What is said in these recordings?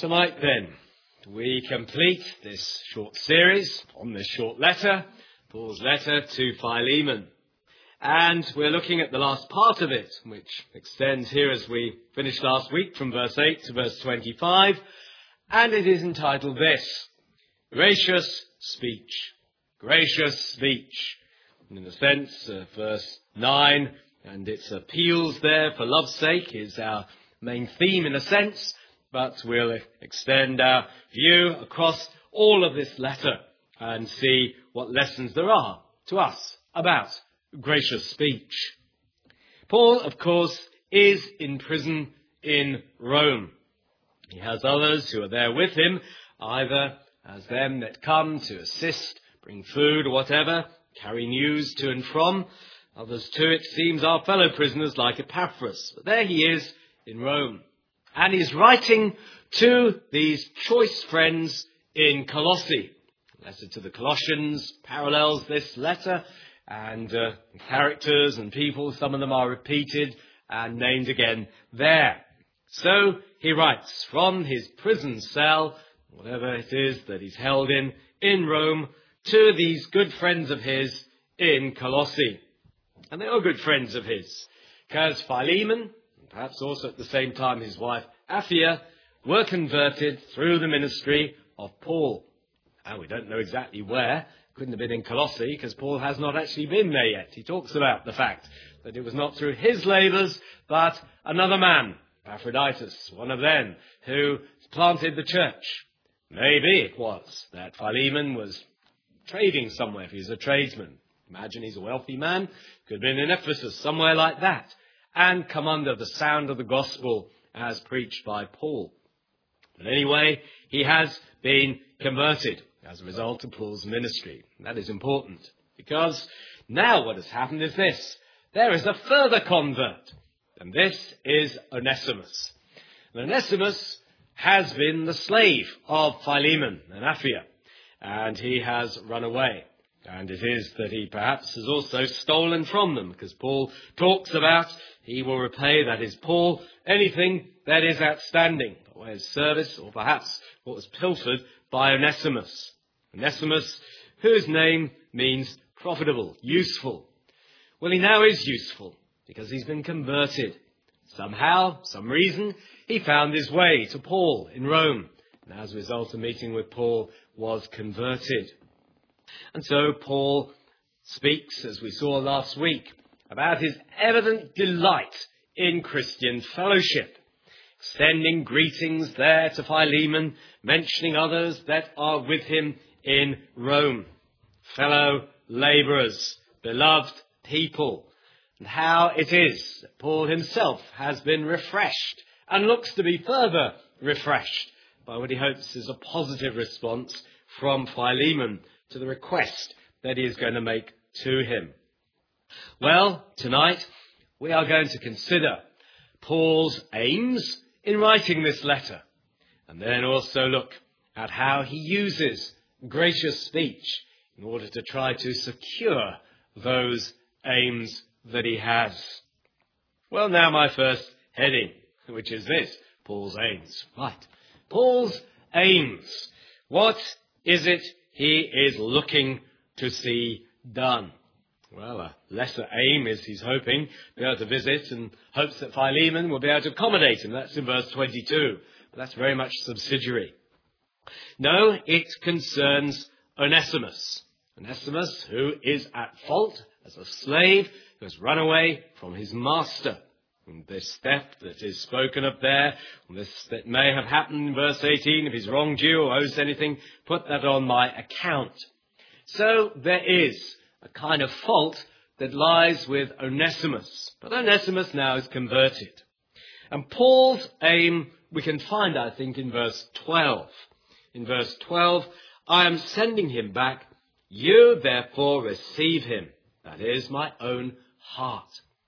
Tonight then, we complete this short series on this short letter, Paul's letter to Philemon. And we're looking at the last part of it, which extends here as we finished last week from verse 8 to verse 25. And it is entitled this: Gracious Speech. Gracious speech. And in a sense, verse 9 and its appeals there for love's sake is our main theme in a sense. But we'll extend our view across all of this letter and see what lessons there are to us about gracious speech. Paul, of course, is in prison in Rome. He has others who are there with him, either as them that come to assist, bring food or whatever, carry news to and from. Others too, it seems, are fellow prisoners like Epaphras. But there he is in Rome. And he's writing to these choice friends in Colossae. The letter to the Colossians parallels this letter, and characters and people, some of them are repeated and named again there. So he writes from his prison cell, whatever it is that he's held in Rome, to these good friends of his in Colossae. And they are good friends of his, because Philemon, perhaps also at the same time his wife Apphia, were converted through the ministry of Paul. And we don't know exactly where. Couldn't have been in Colossae, because Paul has not actually been there yet. He talks about the fact that it was not through his labours, but another man, Epaphroditus, one of them, who planted the church. Maybe it was that Philemon was trading somewhere, if he's a tradesman. Imagine he's a wealthy man, could have been in Ephesus, somewhere like that, and come under the sound of the gospel as preached by Paul. But anyway, he has been converted as a result of Paul's ministry. That is important, because now what has happened is this: there is a further convert, and this is Onesimus. And Onesimus has been the slave of Philemon and Apphia, and he has run away. And it is that he perhaps has also stolen from them, because Paul talks about he will repay, that is Paul, anything that is outstanding, by way of service, or perhaps what was pilfered by Onesimus. Onesimus, whose name means profitable, useful. Well, he now is useful, because he's been converted. Somehow, some reason, he found his way to Paul in Rome, and as a result of meeting with Paul, was converted. And so Paul speaks, as we saw last week, about his evident delight in Christian fellowship, extending greetings there to Philemon, mentioning others that are with him in Rome, fellow labourers, beloved people, and how it is that Paul himself has been refreshed and looks to be further refreshed by what he hopes is a positive response from Philemon to the request that he is going to make to him. Well, tonight we are going to consider Paul's aims in writing this letter, and then also look at how he uses gracious speech in order to try to secure those aims that he has. Well, now my first heading, which is this: Paul's aims. Right. Paul's aims. What is it he is looking to see done? Well, a lesser aim is he's hoping to be able to visit, and hopes that Philemon will be able to accommodate him. That's in verse 22. But that's very much subsidiary. No, it concerns Onesimus. Onesimus, who is at fault as a slave, who has run away from his master. And this theft that is spoken of there, this that may have happened in verse 18, if he's wronged you or owes anything, put that on my account. So there is a kind of fault that lies with Onesimus. But Onesimus now is converted. And Paul's aim we can find, I think, in verse 12. In verse 12, I am sending him back. You therefore receive him. That is my own heart.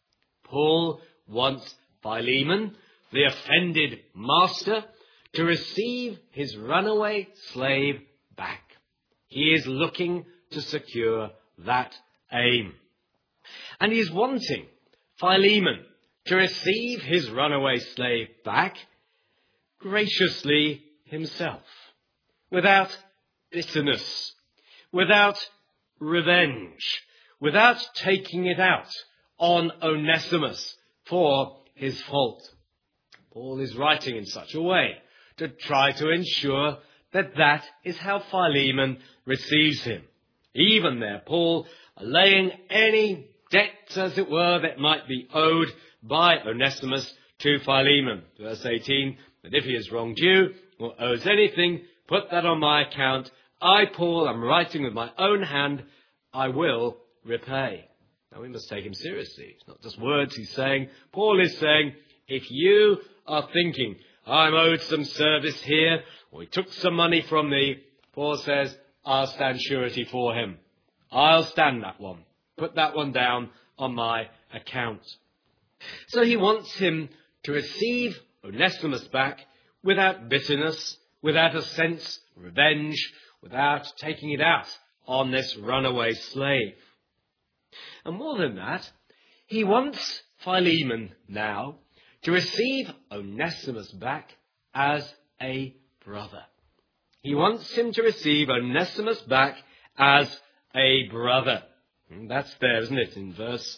Paul wants Philemon, the offended master, to receive his runaway slave back. He is looking to secure that aim. And he is wanting Philemon to receive his runaway slave back graciously himself, without bitterness, without revenge, without taking it out on Onesimus for his fault. Paul is writing in such a way to try to ensure that that is how Philemon receives him. Even there, Paul allaying any debts, as it were, that might be owed by Onesimus to Philemon. Verse 18, that if he has wronged you or owes anything, put that on my account. I, Paul, am writing with my own hand, I will repay. Now we must take him seriously. It's not just words he's saying. Paul is saying, if you are thinking, I'm owed some service here, or he took some money from me, Paul says, I'll stand surety for him. I'll stand that one. Put that one down on my account. So he wants him to receive Onesimus back without bitterness, without a sense of revenge, without taking it out on this runaway slave. And more than that, he wants Philemon now to receive Onesimus back as a brother. He wants him to receive Onesimus back as a brother. And that's there, isn't it, in verse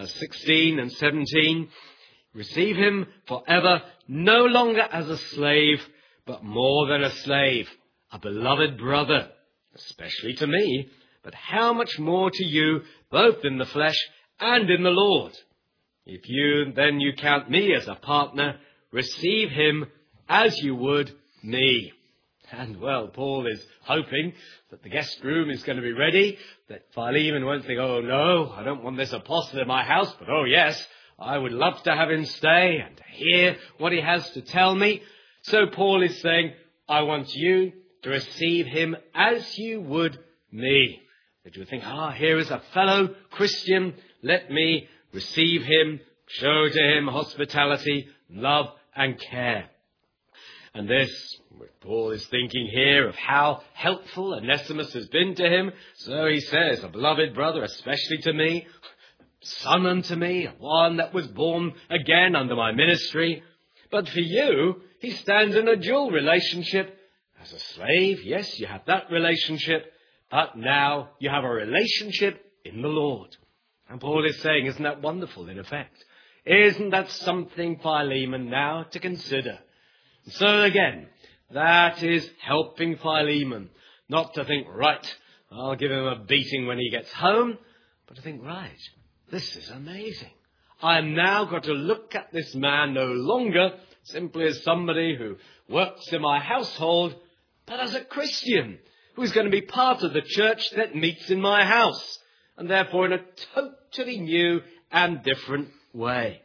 16 and 17. Receive him forever, no longer as a slave, but more than a slave, a beloved brother, especially to me, but how much more to you, both in the flesh and in the Lord. If you count me as a partner, receive him as you would me. And, well, Paul is hoping that the guest room is going to be ready, that Philemon won't think, oh, no, I don't want this apostle in my house, but, oh, yes, I would love to have him stay and to hear what he has to tell me. So Paul is saying, I want you to receive him as you would me. That you would think, here is a fellow Christian, let me receive him, show to him hospitality, love and care. And this, Paul is thinking here of how helpful Onesimus has been to him. So he says, a beloved brother, especially to me, son unto me, one that was born again under my ministry. But for you, he stands in a dual relationship. As a slave, yes, you have that relationship, but now you have a relationship in the Lord. And Paul is saying, isn't that wonderful in effect? Isn't that something, Philemon, now to consider? So again, that is helping Philemon not to think, right, I'll give him a beating when he gets home, but to think, right, this is amazing. I'm now got to look at this man no longer simply as somebody who works in my household, but as a Christian who's going to be part of the church that meets in my house, and therefore in a totally new and different way.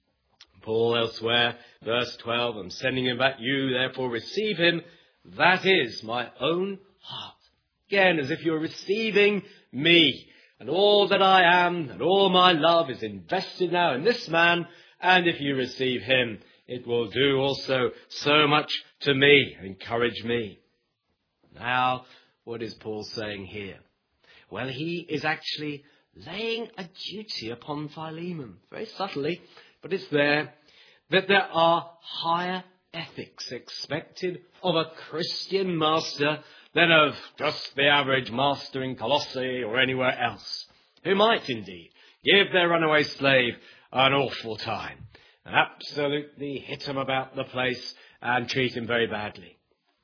Paul elsewhere, verse 12, I'm sending him back, you therefore receive him, that is my own heart. Again, as if you're receiving me, and all that I am, and all my love is invested now in this man, and if you receive him, it will do also so much to me, encourage me. Now, what is Paul saying here? Well, he is actually laying a duty upon Philemon, very subtly, but it's there, that there are higher ethics expected of a Christian master than of just the average master in Colossae or anywhere else, who might indeed give their runaway slave an awful time, and absolutely hit him about the place and treat him very badly.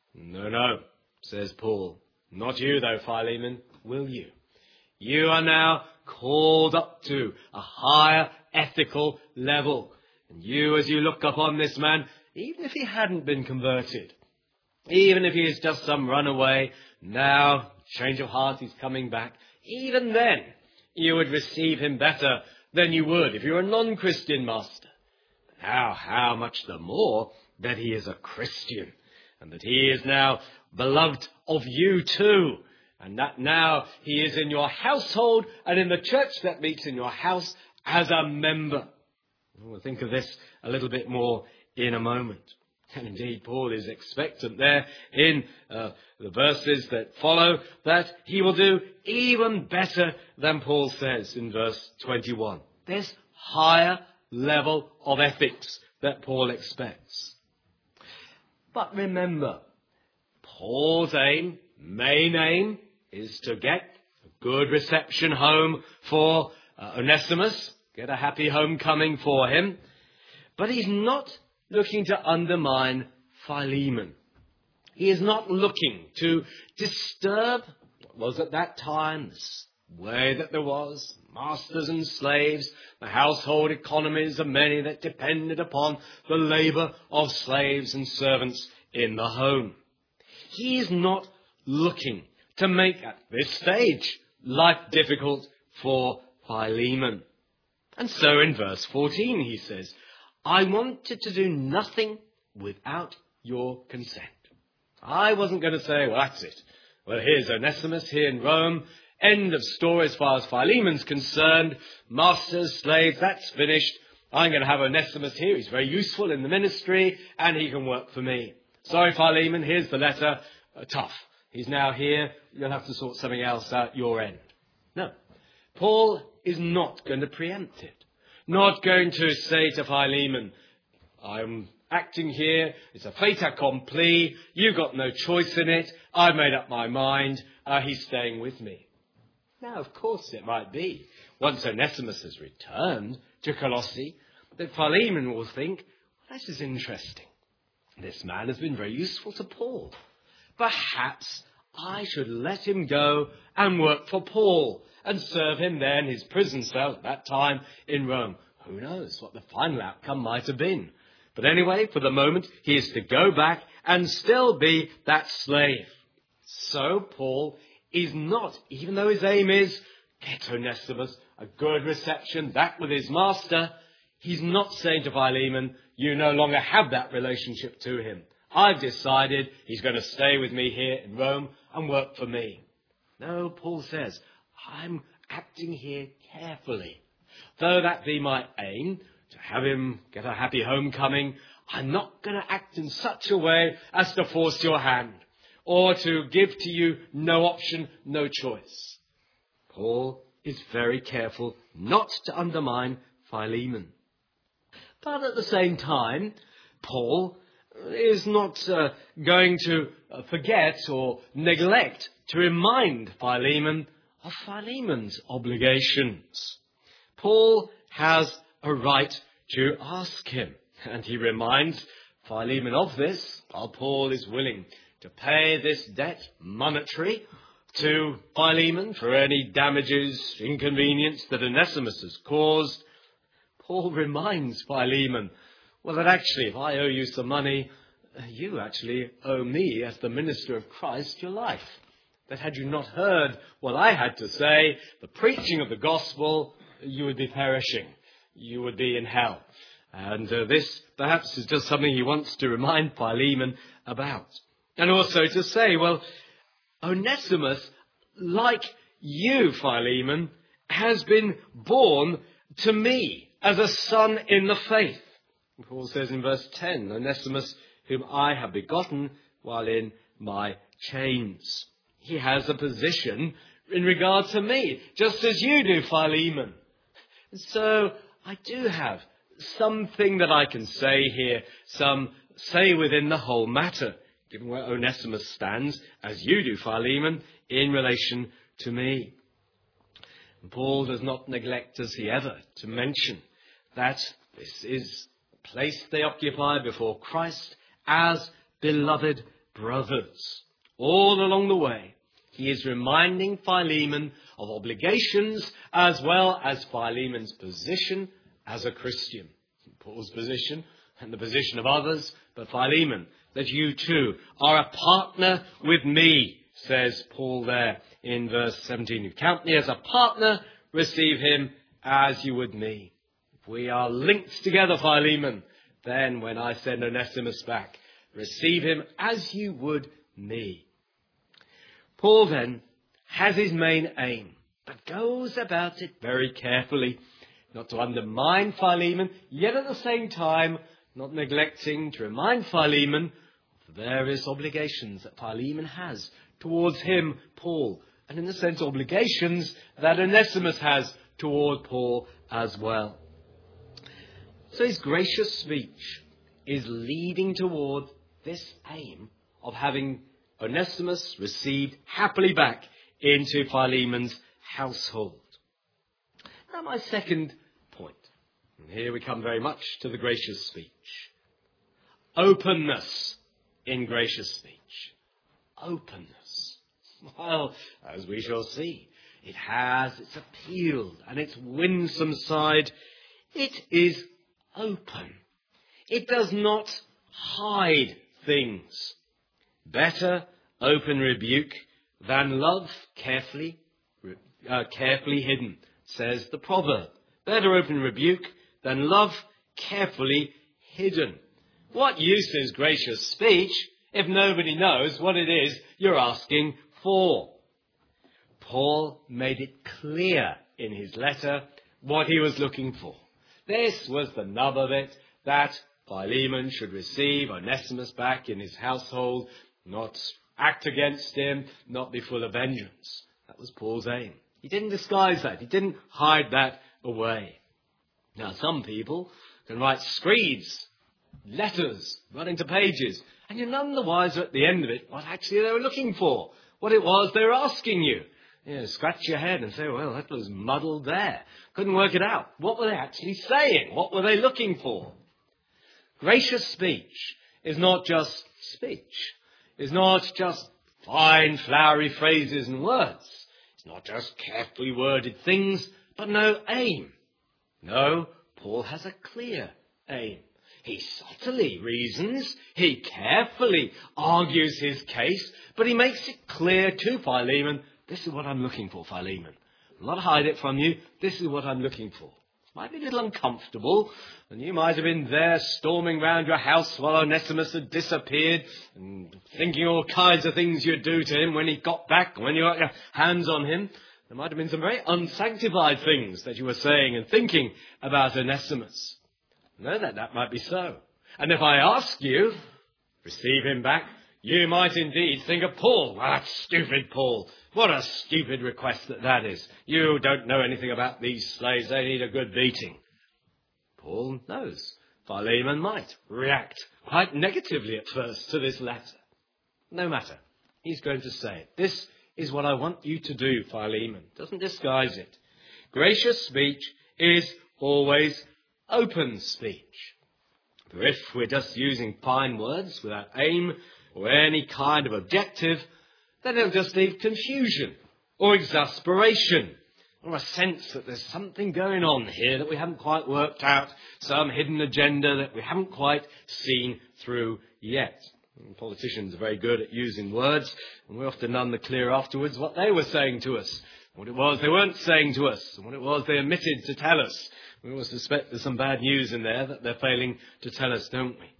No, says Paul, not you though, Philemon, will you? You are now called up to a higher ethical level. And you, as you look upon this man, even if he hadn't been converted, even if he is just some runaway, now, change of heart, he's coming back, even then, you would receive him better than you would if you were a non-Christian master. Now, how much the more that he is a Christian, and that he is now beloved of you too, and that now he is in your household and in the church that meets in your house as a member. We'll think of this a little bit more in a moment. And indeed, Paul is expectant there in the verses that follow that he will do even better than Paul says in verse 21. This higher level of ethics that Paul expects. But remember, Paul's main aim, is to get a good reception home for Onesimus, get a happy homecoming for him. But he's not looking to undermine Philemon. He is not looking to disturb what was at that time the way that there was, masters and slaves, the household economies of many that depended upon the labour of slaves and servants in the home. He is not looking to make, at this stage, life difficult for Philemon. And so in verse 14 he says, I wanted to do nothing without your consent. I wasn't going to say, well, that's it. Well, here's Onesimus here in Rome. End of story as far as Philemon's concerned. Masters, slaves, that's finished. I'm going to have Onesimus here. He's very useful in the ministry and he can work for me. Sorry, Philemon, here's the letter. Tough. He's now here. You'll have to sort something else out your end. No. Paul is not going to preempt it. Not going to say to Philemon, I'm acting here. It's a fait accompli. You've got no choice in it. I've made up my mind. He's staying with me. Now, of course, it might be, once Onesimus has returned to Colossae, that Philemon will think, well, this is interesting. This man has been very useful to Paul. Perhaps I should let him go and work for Paul and serve him there in his prison cell at that time in Rome. Who knows what the final outcome might have been. But anyway, for the moment, he is to go back and still be that slave. So Paul is not, even though his aim is get Onesimus a good reception, that with his master, he's not saying to Philemon, you no longer have that relationship to him. I've decided he's going to stay with me here in Rome and work for me. No, Paul says, I'm acting here carefully. Though that be my aim, to have him get a happy homecoming, I'm not going to act in such a way as to force your hand, or to give to you no option, no choice. Paul is very careful not to undermine Philemon. But at the same time, Paul is not going to forget or neglect to remind Philemon of Philemon's obligations. Paul has a right to ask him, and he reminds Philemon of this, while Paul is willing to pay this debt monetary to Philemon for any damages, inconvenience that Onesimus has caused. Paul reminds Philemon, well, that actually, if I owe you some money, you actually owe me, as the minister of Christ, your life. That had you not heard what I had to say, the preaching of the gospel, you would be perishing. You would be in hell. And this, perhaps, is just something he wants to remind Philemon about. And also to say, well, Onesimus, like you, Philemon, has been born to me as a son in the faith. Paul says in verse 10, Onesimus, whom I have begotten while in my chains. He has a position in regard to me, just as you do, Philemon. So I do have something that I can say here, some say within the whole matter, given where Onesimus stands, as you do, Philemon, in relation to me. And Paul does not neglect, as he ever, to mention that this is the place they occupy before Christ as beloved brothers. All along the way, he is reminding Philemon of obligations as well as Philemon's position as a Christian. Paul's position and the position of others, but Philemon, that you too are a partner with me, says Paul there in verse 17. You count me as a partner, receive him as you would me. If we are linked together, Philemon, then when I send Onesimus back, receive him as you would me. Paul then has his main aim, but goes about it very carefully, not to undermine Philemon, yet at the same time not neglecting to remind Philemon of the various obligations that Philemon has towards him, Paul, and in a sense obligations that Onesimus has toward Paul as well. So his gracious speech is leading toward this aim of having Onesimus received happily back into Philemon's household. Now my second point, and here we come very much to the gracious speech. Openness in gracious speech. Openness. Well, as we shall see, it has its appeal and its winsome side. It is open. It does not hide things. Better open rebuke than love carefully hidden, says the proverb. Better open rebuke than love carefully hidden. What use is gracious speech if nobody knows what it is you're asking for? Paul made it clear in his letter what he was looking for. This was the nub of it, that Philemon should receive Onesimus back in his household, not act against him, not be full of vengeance. That was Paul's aim. He didn't disguise that. He didn't hide that away. Now, some people can write screeds, letters, running to pages, and you're none the wiser at the end of it what actually they were looking for, what it was they were asking you. You know, scratch your head and say, well, that was muddled there. Couldn't work it out. What were they actually saying? What were they looking for? Gracious speech is not just speech. It's not just fine, flowery phrases and words. It's not just carefully worded things, but no aim. No, Paul has a clear aim. He subtly reasons, he carefully argues his case, but he makes it clear to Philemon, this is what I'm looking for, Philemon. I'll not hide it from you, this is what I'm looking for. It might be a little uncomfortable, and you might have been there storming round your house while Onesimus had disappeared, and thinking all kinds of things you'd do to him when he got back, when you got your hands on him. There might have been some very unsanctified things that you were saying and thinking about Onesimus. No, that might be so. And if I ask you, receive him back, you might indeed think of Paul. Well, that's stupid, Paul. What a stupid request that is. You don't know anything about these slaves. They need a good beating. Paul knows Philemon might react quite negatively at first to this letter. No matter. He's going to say it. This is what I want you to do, Philemon. Doesn't disguise it. Gracious speech is always open speech. For if we're just using fine words without aim or any kind of objective, then it'll just leave confusion or exasperation or a sense that there's something going on here that we haven't quite worked out, some hidden agenda that we haven't quite seen through yet. And politicians are very good at using words, and we're often none the clearer afterwards what they were saying to us, what it was they weren't saying to us, and what it was they omitted to tell us. We always suspect there's some bad news in there that they're failing to tell us, don't we?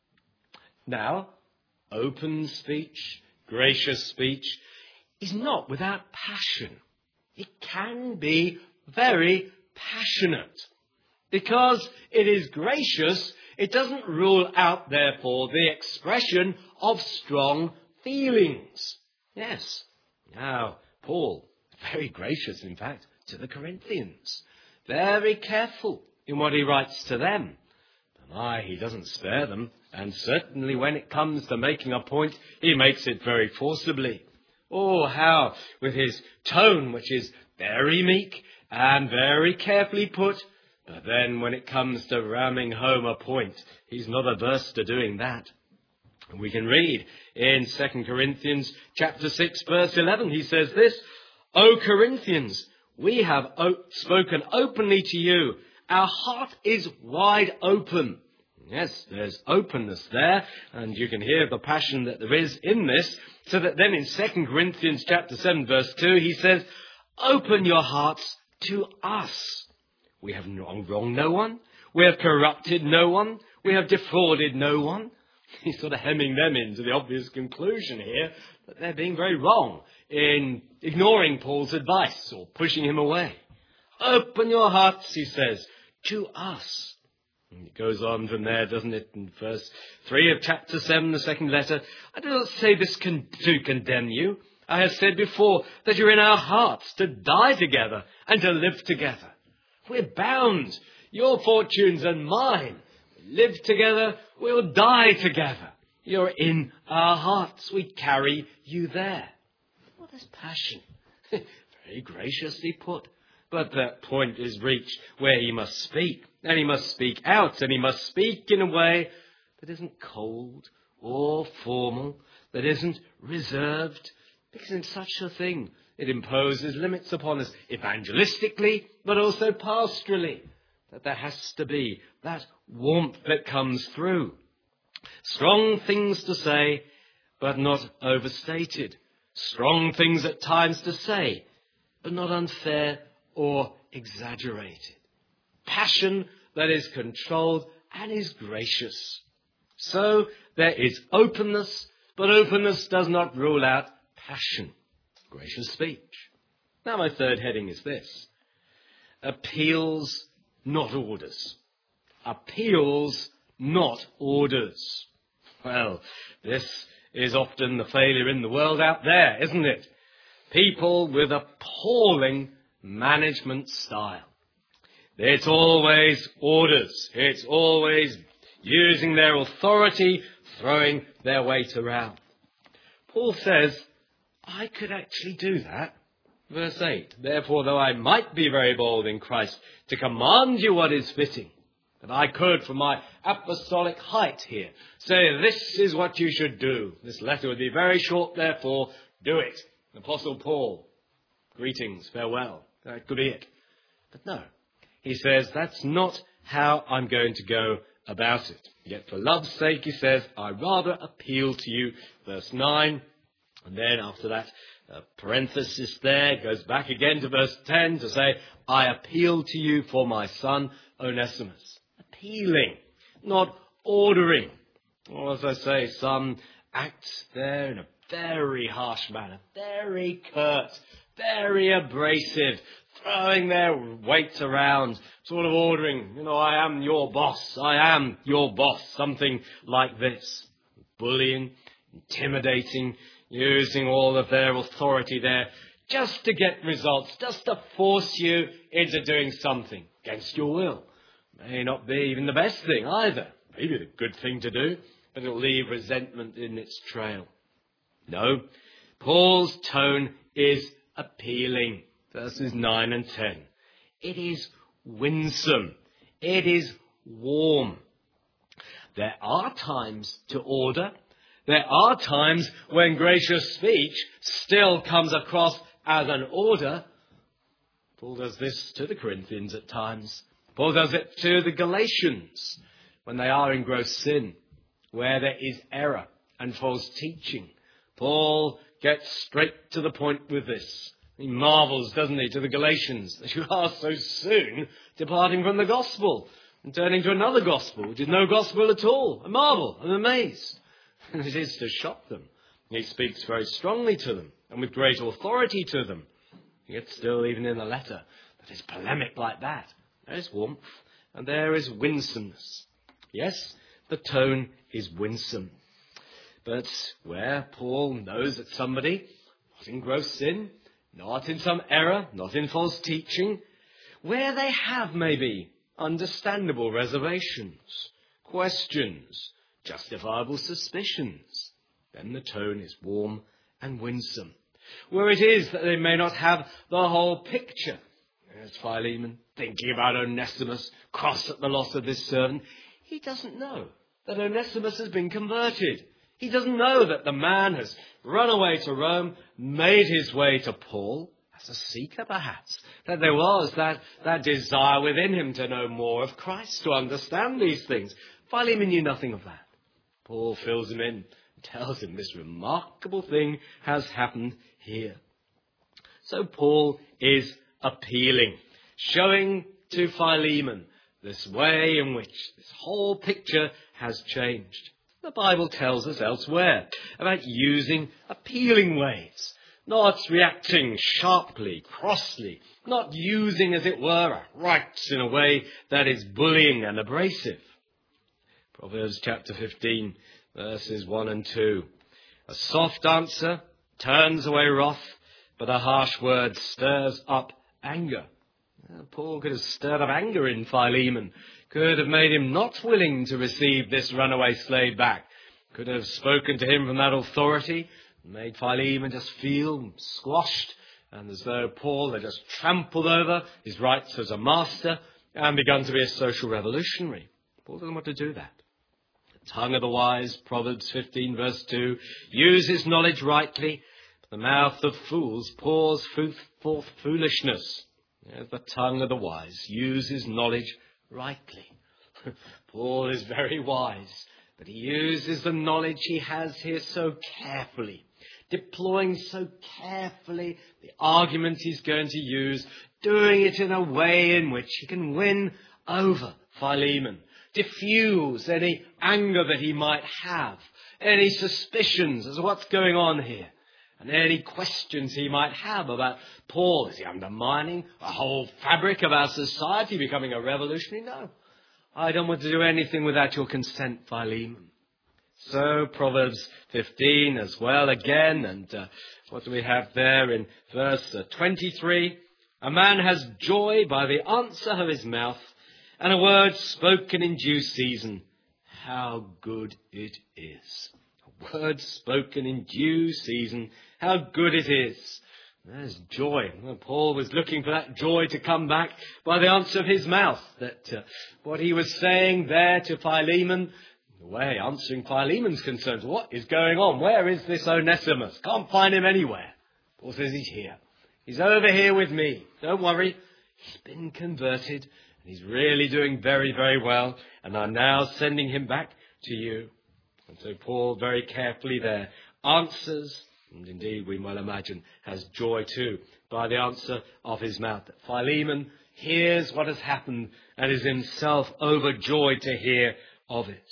Now, open speech, gracious speech, is not without passion. It can be very passionate. Because it is gracious, it doesn't rule out, therefore, the expression of strong feelings. Yes. Now, Paul, very gracious, in fact, to the Corinthians. Very careful in what he writes to them. But he doesn't spare them. And certainly when it comes to making a point, he makes it very forcibly. Oh, how, with his tone, which is very meek and very carefully put, but then when it comes to ramming home a point, he's not averse to doing that. And we can read in 2 Corinthians chapter 6, verse 11, he says this, O Corinthians, we have spoken openly to you. Our heart is wide open. Yes, there's openness there, and you can hear the passion that there is in this, so that then in 2 Corinthians chapter 7, verse 2, he says, open your hearts to us. We have wronged no one. We have corrupted no one. We have defrauded no one. He's sort of hemming them into the obvious conclusion here that they're being very wrong in ignoring Paul's advice or pushing him away. Open your hearts, he says, to us. And it goes on from there, doesn't it, in verse 3 of chapter 7, the second letter. I do not say this to condemn you. I have said before that you're in our hearts to die together and to live together. We're bound, your fortunes and mine. We live together, we'll die together. You're in our hearts. We carry you there. What is passion? Very graciously put. But that point is reached where he must speak. And he must speak out. And he must speak in a way that isn't cold or formal, that isn't reserved. Because in such a thing, it imposes limits upon us evangelistically, but also pastorally. That there has to be that warmth that comes through. Strong things to say, but not overstated. Strong things at times to say, but not unfair or exaggerated. Passion that is controlled and is gracious. So there is openness, but openness does not rule out passion. Gracious speech. Now my third heading is this. Appeals, not orders. Appeals, not orders. Well, this is often the failure in the world out there, isn't it? People with appalling management style. It's always orders. It's always using their authority, throwing their weight around. Paul says, I could actually do that. Verse 8, therefore, though I might be very bold in Christ to command you what is fitting, that I could, from my apostolic height here, say this is what you should do. This letter would be very short, therefore, do it. Apostle Paul, greetings, farewell. That could be it. But no, he says, that's not how I'm going to go about it. Yet for love's sake, he says, I rather appeal to you. Verse 9, and then after that, parenthesis there, goes back again to verse 10 to say, I appeal to you for my son Onesimus. Appealing, not ordering. Or as I say, some act there in a very harsh manner, very curt, very abrasive, throwing their weight around, sort of ordering, I am your boss, something like this. Bullying, intimidating, using all of their authority there just to get results, just to force you into doing something against your will. May not be even the best thing either. Maybe the good thing to do, but it'll leave resentment in its trail. No, Paul's tone is appealing. Verses 9 and 10. It is winsome. It is warm. There are times to order. There are times when gracious speech still comes across as an order. Paul does this to the Corinthians at times. Paul does it to the Galatians when they are in gross sin, where there is error and false teaching. Paul gets straight to the point with this. He marvels, doesn't he, to the Galatians that you are so soon departing from the gospel and turning to another gospel, which is no gospel at all. I marvel, I'm amazed. And it is to shock them. He speaks very strongly to them and with great authority to them. Yet still, even in a letter that is polemic like that, there is warmth and there is winsomeness. Yes, the tone is winsome. But where Paul knows that somebody was in gross sin, not in some error, not in false teaching, where they have maybe understandable reservations, questions, justifiable suspicions, then the tone is warm and winsome. Where it is that they may not have the whole picture. There's Philemon thinking about Onesimus, cross at the loss of this servant. He doesn't know that Onesimus has been converted. He doesn't know that the man has run away to Rome, made his way to Paul, as a seeker perhaps, that there was that desire within him to know more of Christ, to understand these things. Philemon knew nothing of that. Paul fills him in, tells him this remarkable thing has happened here. So Paul is appealing, showing to Philemon this way in which this whole picture has changed. The Bible tells us elsewhere about using appealing ways, not reacting sharply, crossly, not using, as it were, rights in a way that is bullying and abrasive. Proverbs chapter 15, verses 1 and 2. A soft answer turns away wrath, but a harsh word stirs up anger. Paul could have stirred up anger in Philemon, could have made him not willing to receive this runaway slave back. Could have spoken to him from that authority, made Philemon just feel squashed, and as though Paul had just trampled over his rights as a master and begun to be a social revolutionary. Paul doesn't want to do that. The tongue of the wise, Proverbs 15 verse 2, uses knowledge rightly, but the mouth of fools pours forth foolishness. Yes, the tongue of the wise uses knowledge rightly. Paul is very wise, but he uses the knowledge he has here so carefully, deploying so carefully the argument he's going to use, doing it in a way in which he can win over Philemon, diffuse any anger that he might have, any suspicions as to what's going on here, and any questions he might have about Paul. Is he undermining the whole fabric of our society, becoming a revolutionary? No. I don't want to do anything without your consent, Philemon. So, Proverbs 15 as well again, and what do we have there in verse 23? A man has joy by the answer of his mouth, and a word spoken in due season. How good it is. A word spoken in due season. How good it is. There's joy. Well, Paul was looking for that joy to come back by the answer of his mouth. That what he was saying there to Philemon, the way answering Philemon's concerns. What is going on? Where is this Onesimus? Can't find him anywhere. Paul says he's here. He's over here with me. Don't worry. He's been converted. And he's really doing very, very well. And I'm now sending him back to you. And so Paul very carefully there answers, and indeed we might imagine has joy too, by the answer of his mouth. That Philemon hears what has happened and is himself overjoyed to hear of it.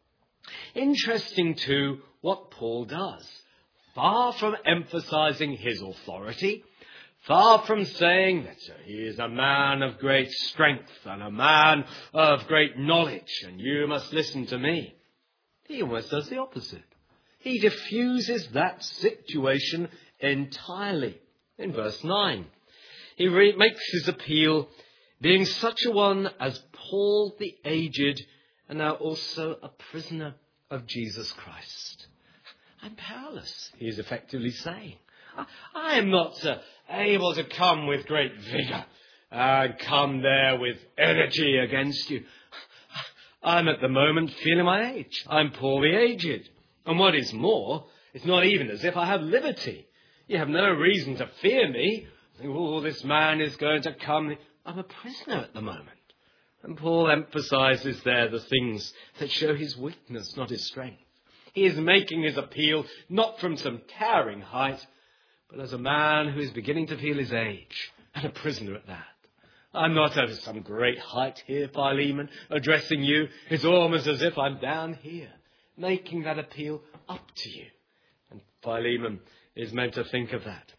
Interesting too what Paul does. Far from emphasizing his authority, far from saying that he is a man of great strength and a man of great knowledge and you must listen to me, he almost does the opposite. He diffuses that situation entirely. In verse 9, he makes his appeal, being such a one as Paul the aged, and now also a prisoner of Jesus Christ. I'm powerless, he is effectively saying. I am not able to come with great vigour and come there with energy against you. I'm at the moment feeling my age. I'm Paul the aged. And what is more, it's not even as if I have liberty. You have no reason to fear me. Oh, this man is going to come. I'm a prisoner at the moment. And Paul emphasizes there the things that show his weakness, not his strength. He is making his appeal not from some towering height, but as a man who is beginning to feel his age, and a prisoner at that. I'm not over some great height here, Philemon, addressing you. It's almost as if I'm down here, making that appeal up to you. And Philemon is meant to think of that.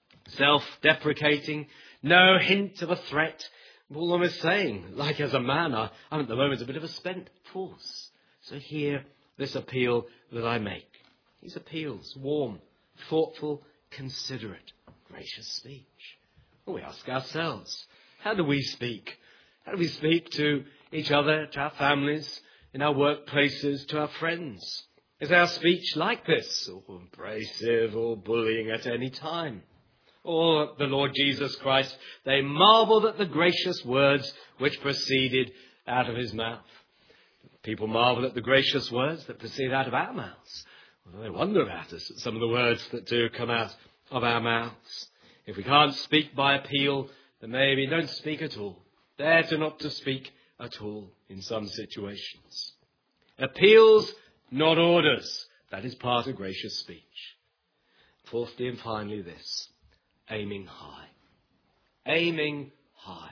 Self-deprecating, no hint of a threat. Paul almost saying, like as a man, I'm at the moment a bit of a spent force. So hear this appeal that I make. These appeals, warm, thoughtful, considerate, gracious speech. Well, we ask ourselves, how do we speak? How do we speak to each other, to our families, in our workplaces, to our friends? Is our speech like this, or abrasive, or bullying at any time? Or the Lord Jesus Christ, they marveled at the gracious words which proceeded out of his mouth. People marvel at the gracious words that proceed out of our mouths. Well, they wonder about us, at some of the words that do come out of our mouths. If we can't speak by appeal, then maybe don't speak at all. Dare to not to speak at all in some situations. Appeals, not orders. That is part of gracious speech. Fourthly and finally this, aiming high. Aiming high.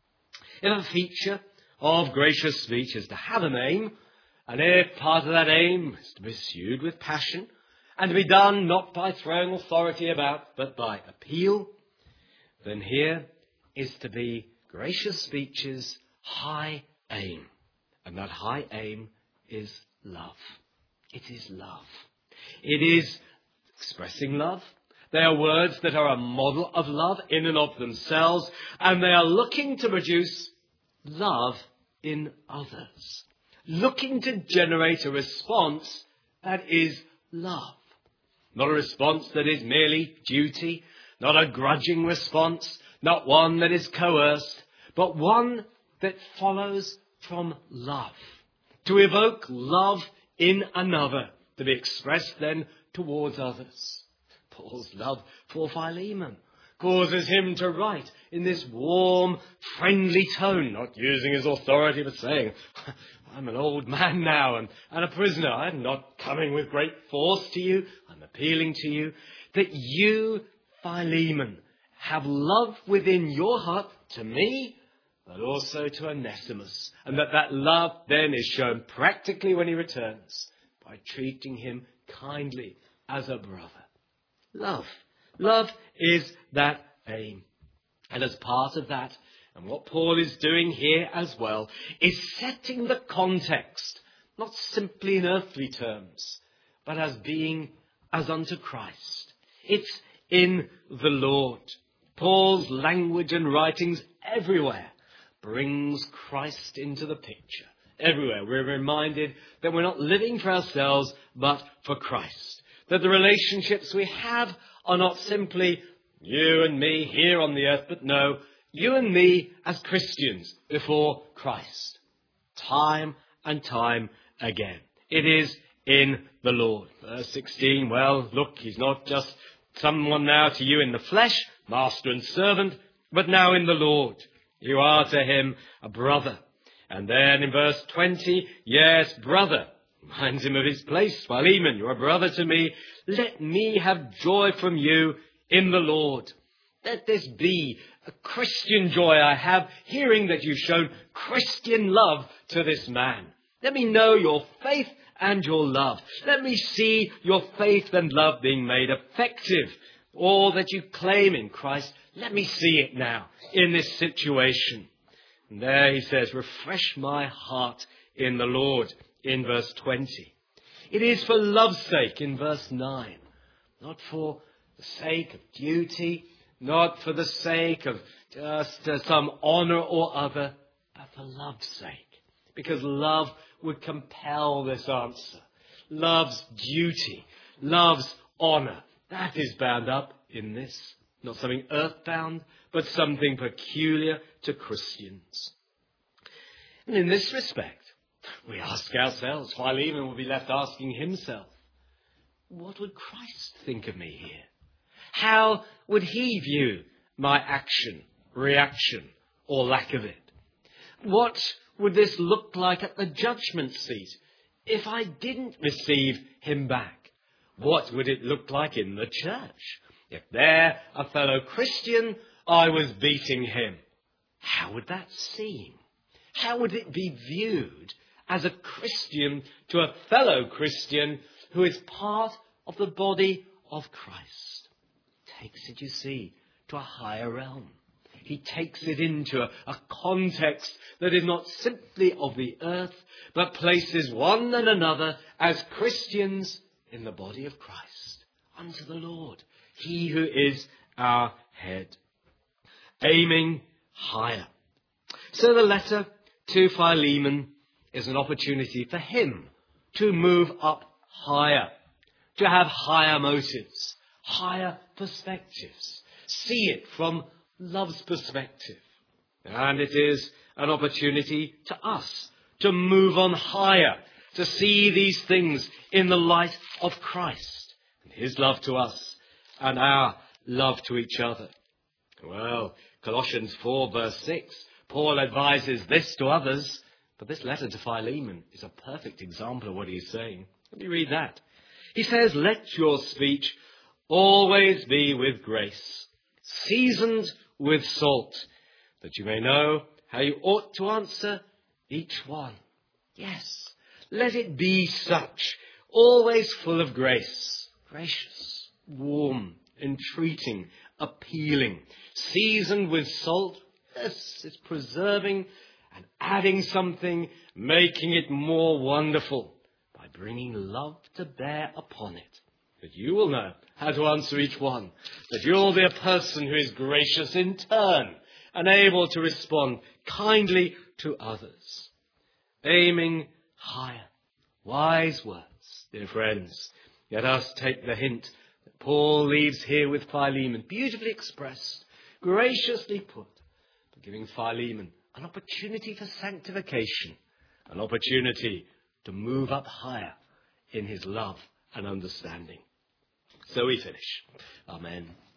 If a feature of gracious speech is to have an aim, and if part of that aim is to be pursued with passion, and to be done not by throwing authority about, but by appeal, then here is to be gracious speech's high aim. And that high aim is love. It is love. It is expressing love. They are words that are a model of love in and of themselves, and they are looking to produce love in others. Looking to generate a response That is love. Not a response that is merely duty, not a grudging response, not one that is coerced, but one that follows from love. To evoke love in another, to be expressed then towards others. Paul's love for Philemon causes him to write in this warm, friendly tone, not using his authority, but saying, I'm an old man now and a prisoner. I'm not coming with great force to you. I'm appealing to you that you, Philemon, have love within your heart to me, but also to Onesimus, and that love then is shown practically when he returns by treating him kindly as a brother. Love is that aim. And as part of that, and what Paul is doing here as well, is setting the context, not simply in earthly terms, but as being as unto Christ. It's in the Lord. Paul's language and writings everywhere brings Christ into the picture. Everywhere we're reminded that we're not living for ourselves, but for Christ. That the relationships we have are not simply you and me here on the earth, but no, you and me as Christians before Christ. Time and time again. It is in the Lord. Verse 16, well, look, he's not just someone now to you in the flesh, master and servant, but now in the Lord. You are to him a brother. And then in verse 20, yes, brother. Reminds him of his place. Philemon, you're a brother to me. Let me have joy from you in the Lord. Let this be a Christian joy I have, hearing that you've shown Christian love to this man. Let me know your faith and your love. Let me see your faith and love being made effective. All that you claim in Christ, let me see it now in this situation. And there he says, refresh my heart in the Lord, in verse 20. It is for love's sake in verse 9, not for the sake of duty, not for the sake of just some honour or other, but for love's sake. Because love would compel this answer. Love's duty, love's honour, that is bound up in this. Not something earthbound, but something peculiar to Christians. And in this respect, we ask ourselves, Philemon will be left asking himself, what would Christ think of me here? How would he view my action, reaction, or lack of it? What would this look like at the judgment seat if I didn't receive him back? What would it look like in the church? If there, a fellow Christian, I was beating him. How would that seem? How would it be viewed as a Christian to a fellow Christian who is part of the body of Christ? Takes it, you see, to a higher realm. He takes it into a context that is not simply of the earth, but places one and another as Christians in the body of Christ, unto the Lord, he who is our head. Aiming higher. So the letter to Philemon is an opportunity for him to move up higher, to have higher motives, higher perspectives, see it from love's perspective. And it is an opportunity to us to move on higher, to see these things in the light of Christ and his love to us and our love to each other. Well, Colossians 4 verse 6, Paul advises this to others, but this letter to Philemon is a perfect example of what he's saying. Let me read that. He says, let your speech always be with grace, seasoned with salt, that you may know how you ought to answer each one. Yes, let it be such, always full of grace, gracious, warm, entreating, appealing, seasoned with salt. Yes, it's preserving and adding something, making it more wonderful by bringing love to bear upon it. That you will know how to answer each one. That you'll be a person who is gracious in turn and able to respond kindly to others. Aiming higher. Wise words. Dear friends, let us take the hint that Paul leaves here with Philemon, beautifully expressed, graciously put, but giving Philemon an opportunity for sanctification, an opportunity to move up higher in his love and understanding. So we finish. Amen.